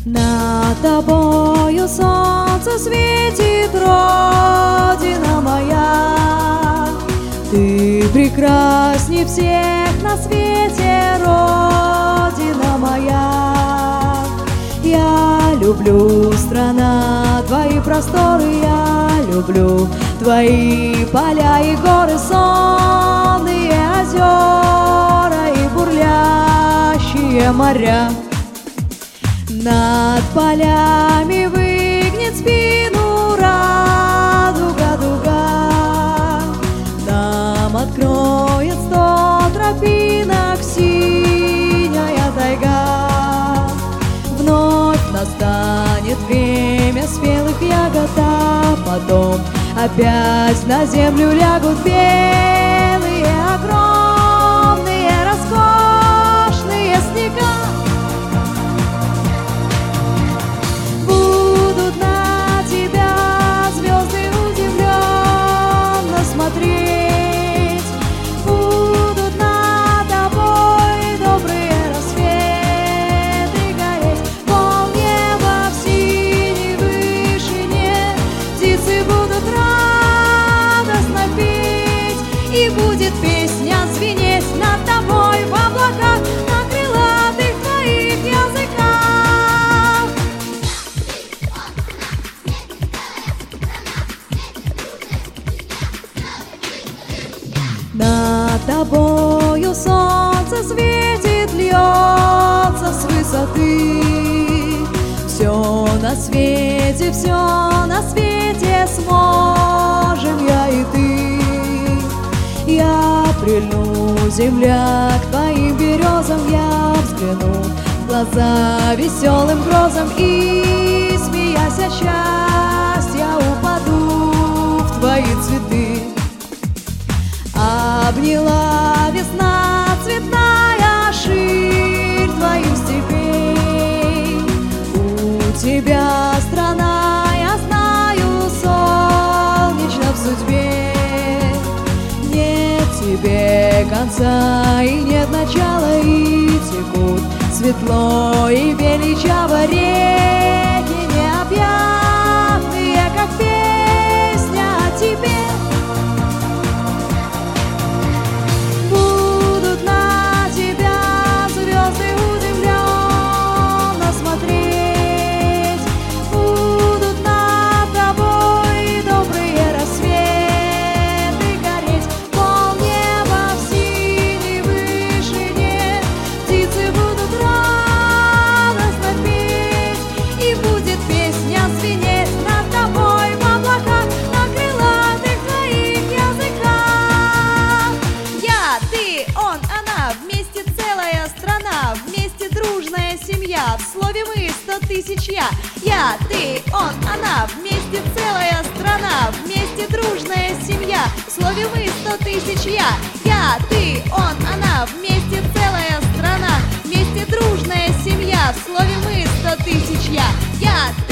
Над тобою солнце светит, Родина моя. Ты прекрасней всех на свете, Родина моя. Я люблю, страна, твои просторы, я люблю твои поля и горы, сонные озера и бурлящие моря. Над полями выгнет спину радуга дуга, нам откроет 100 тропинок синяя тайга. Вновь настанет время спелых ягод, а потом опять на землю лягут белые, огромные, роскошные снега. Будут на тебя звезды удивленно смотреть, будут над тобой добрые рассветы гореть. Полнеба в синей вышине птицы будут радостно петь, и будет песня звенеть над тобой в облаках, на крылатых твоих языках. Над тобою солнце светит, льется с высоты. Все на свете сможем я и ты. Я прильну, земля, к твоим березам, я взгляну в глаза веселым грозам и, смеясь от счастья, упаду в твои цветы. Обняла весна цветная ширь твоих степей. У тебя страна, я знаю, солнечна в судьбе. Нет тебе конца и нет начала, и текут светло и величаво реки необъятные, как песня о тебе. В слове мы 100 тысяч я, ты, он, она, вместе целая страна, вместе дружная семья. В слове мы 100 тысяч я, ты, он, она, вместе целая страна, вместе дружная семья. В слове мы 100 тысяч я,